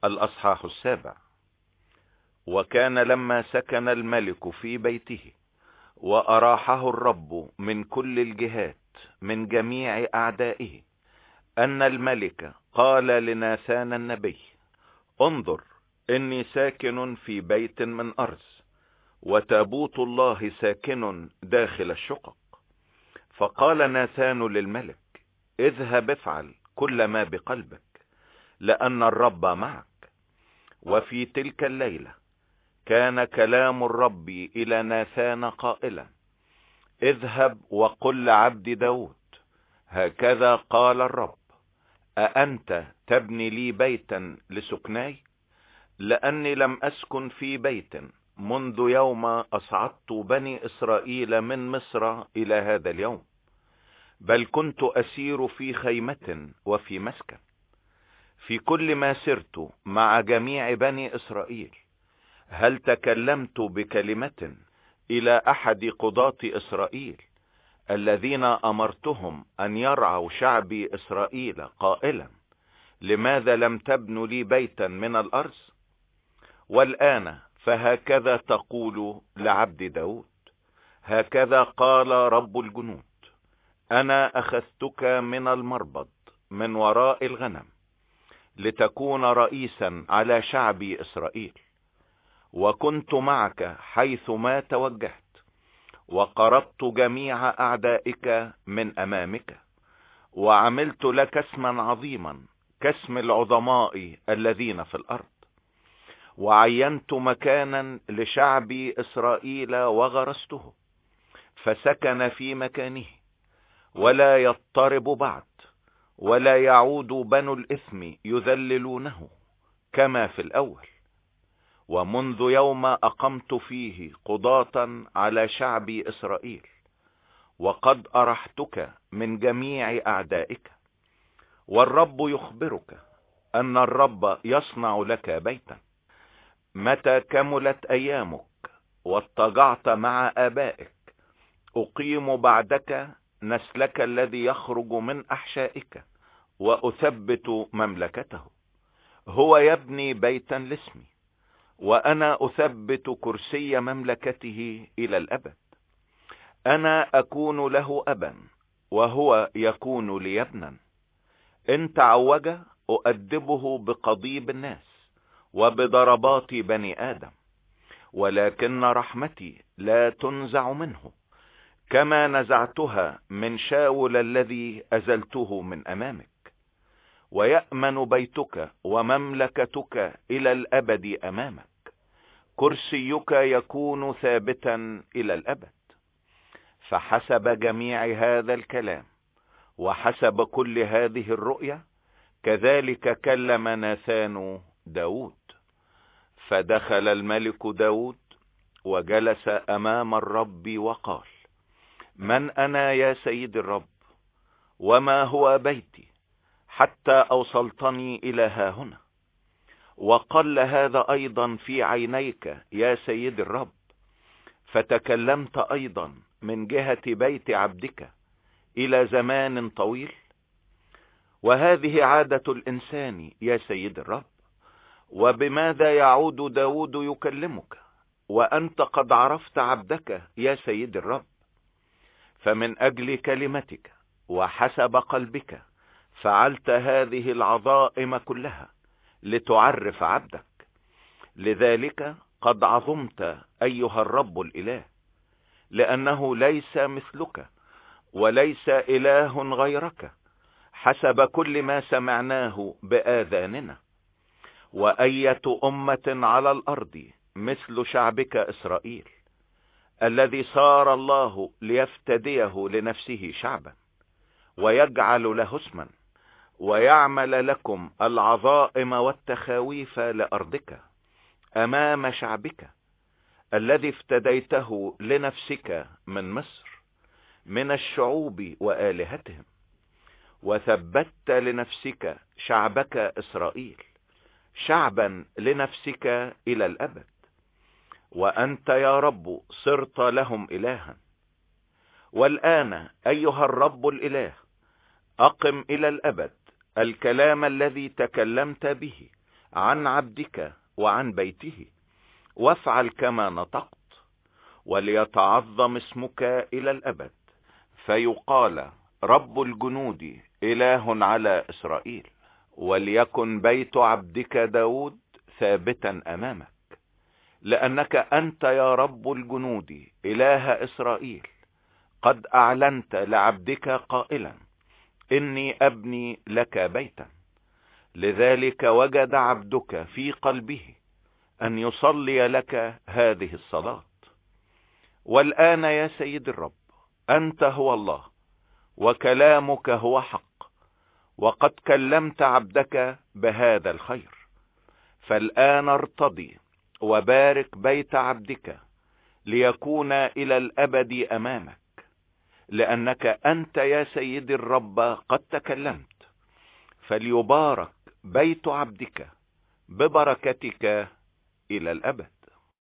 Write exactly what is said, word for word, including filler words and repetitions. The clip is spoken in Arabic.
الأصحاح السابع. وكان لما سكن الملك في بيته وأراحه الرب من كل الجهات من جميع أعدائه، أن الملك قال لناثان النبي: انظر، إني ساكن في بيت من أرز، وتابوت الله ساكن داخل الشقق. فقال ناثان للملك: اذهب افعل كل ما بقلبك، لأن الرب معك. وفي تلك الليلة كان كلام الرب إلى ناثان قائلا: اذهب وقل لعبد داود: هكذا قال الرب، أأنت تبني لي بيتا لسكناي؟ لأني لم أسكن في بيت منذ يوم أصعدت بني إسرائيل من مصر إلى هذا اليوم، بل كنت أسير في خيمة وفي مسكن. في كل ما سرت مع جميع بني إسرائيل، هل تكلمت بكلمة إلى أحد قضاة إسرائيل الذين أمرتهم أن يرعوا شعبي إسرائيل قائلا: لماذا لم تبنوا لي بيتا من الأرز؟ والآن فهكذا تقول لعبد داود: هكذا قال رب الجنود، أنا أخذتك من المربض من وراء الغنم لتكون رئيسا على شعبي إسرائيل، وكنت معك حيث ما توجهت، وقربت جميع أعدائك من أمامك، وعملت لك اسما عظيما كاسم العظماء الذين في الأرض، وعينت مكانا لشعبي إسرائيل وغرسته، فسكن في مكانه ولا يضطرب بعد، ولا يعود بنو الإثم يذللونه كما في الأول. ومنذ يوم أقمت فيه قضاة على شعبي إسرائيل، وقد أرحتك من جميع أعدائك. والرب يخبرك أن الرب يصنع لك بيتا. متى كملت أيامك واضطجعت مع آبائك، أقيم بعدك نسلك الذي يخرج من أحشائك، وأثبت مملكته. هو يبني بيتا لاسمي، وأنا أثبت كرسي مملكته إلى الأبد. أنا أكون له أبا، وهو يكون لي ابنا. إن تعوج أؤدبه بقضيب الناس وبضربات بني آدم، ولكن رحمتي لا تنزع منه، كما نزعتها من شاول الذي أزلته من أمامك. ويأمن بيتك ومملكتك إلى الأبد أمامك، كرسيك يكون ثابتا إلى الأبد. فحسب جميع هذا الكلام وحسب كل هذه الرؤيا، كذلك كلم ناثان داود. فدخل الملك داود وجلس أمام الرب وقال: من أنا يا سيد الرب؟ وما هو بيتي حتى أوصلتني إلى ها هنا؟ وقل هذا أيضا في عينيك يا سيد الرب، فتكلمت أيضا من جهة بيت عبدك إلى زمان طويل؟ وهذه عادة الإنسان يا سيد الرب. وبماذا يعود داود يكلمك وأنت قد عرفت عبدك يا سيد الرب؟ فمن أجل كلمتك وحسب قلبك فعلت هذه العظائم كلها لتعرف عبدك. لذلك قد عظمت أيها الرب الإله، لأنه ليس مثلك وليس إله غيرك، حسب كل ما سمعناه بآذاننا. وأية أمة على الأرض مثل شعبك إسرائيل، الذي صار الله ليفتديه لنفسه شعبا، ويجعل له اسما، ويعمل لكم العظائم والتخاويف لأرضك أمام شعبك، الذي افتديته لنفسك من مصر، من الشعوب وآلهتهم. وثبت لنفسك شعبك إسرائيل، شعبا لنفسك إلى الأبد. وأنت يا رب صرت لهم إلها. والآن أيها الرب الإله، أقم إلى الأبد الكلام الذي تكلمت به عن عبدك وعن بيته، وافعل كما نطقت، وليتعظم اسمك إلى الأبد، فيقال رب الجنود إله على إسرائيل. وليكن بيت عبدك داود ثابتا أمامك، لأنك أنت يا رب الجنود إله إسرائيل قد أعلنت لعبدك قائلا إني أبني لك بيتا. لذلك وجد عبدك في قلبه أن يصلي لك هذه الصلاة. والآن يا سيد الرب، أنت هو الله وكلامك هو حق، وقد كلمت عبدك بهذا الخير. فالآن ارتضي وبارك بيت عبدك ليكون إلى الأبد أمامك، لأنك أنت يا سيد الرب قد تكلمت. فليبارك بيت عبدك ببركتك إلى الأبد.